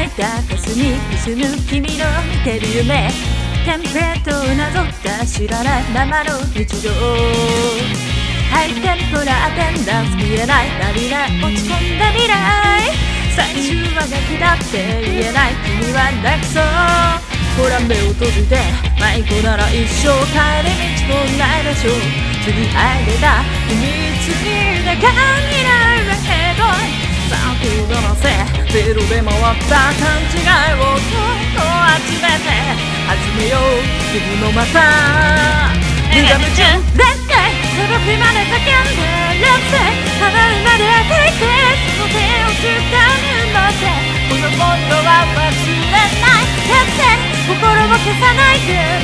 いたパスにくすむ君の見てる夢、テンプレートをなぞった知らないままの日常、ハイテンポなアテンダンス見えない涙落ち込んだ未来、最終話が下って言えない君は泣きそう、ほら目を閉じて迷子なら一生帰り道もないでしょう、継ぎはぎた秘密にだかにないけど3秒のせゼロで回った勘違いを集めて始めよう君もまた無我夢中絶対届くまで叫んでやって叶うまで書いてその手を掴むまでこのものは忘れないやって心を消さないで